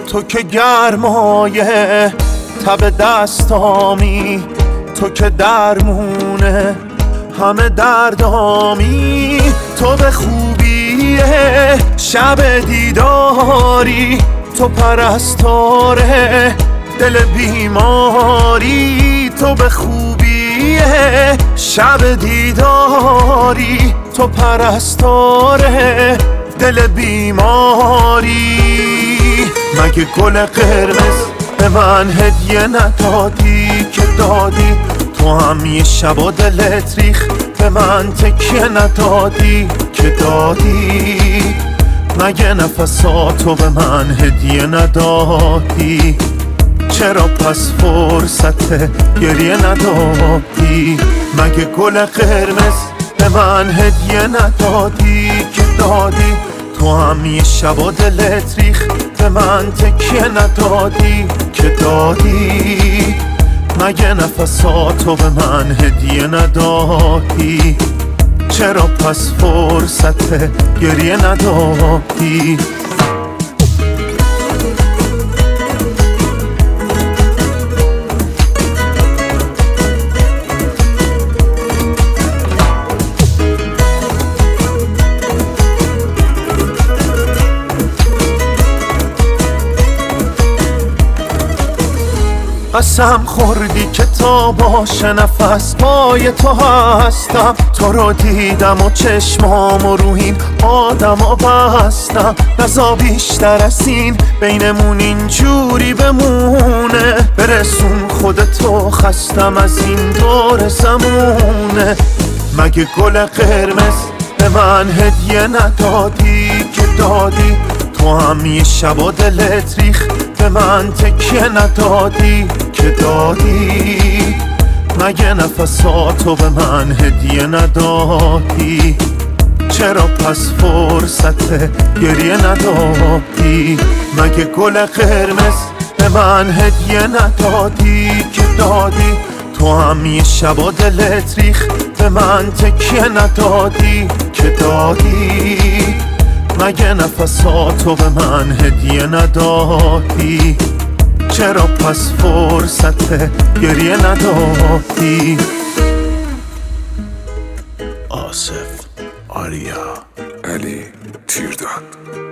تو که گرمایه تب دستامی، تو که درمونه همه دردامی، تو به خوبیه شب دیداری، تو پرستاره دل بیماری، تو به خوبیه شب دیداری، تو پرستاره دل بیماری. مگه گل قرمز به من هدیه ندادی که دادی؟ تو هم یه شبا دلت ریخ به من تکیه ندادی که دادی؟ مگه نفساتو به من هدیه ندادی؟ چرا پس فرصت گریه ندادی؟ مگه گل قرمز به من هدیه ندادی که دادی؟ تو هم یه شبا دلت ریخ به من تکیه ندادی که دادی؟ مگه نفساتو به من هدیه ندادی؟ چرا پس فرصت گریه ندادی؟ قسم خوردی که تا باشه نفس پای تو هستم، تو رو دیدم و چشمامو رو این آدمو بستم. نزا بیشتر از این بینمون اینجوری بمونه، برسون خودتو خستم از این دور زمونه. مگه گل قرمز به من هدیه ندادی که دادی؟ تو هم یه شبا دلت ریخ به من تکیه ندادی که دادی؟ مگه نفساتو به من هدیه ندادی؟ چرا پس فرصت گریه ندادی؟ مگه گل قرمز به من هدیه ندادی که دادی؟ تو هم یه شبا دلت ریخ به من تکیه ندادی که دادی؟ مگه نفساتو به من هدیه ندادی؟ چرا پس فرصت گریه ندادی؟ آصف، آریا، علی تیرداد.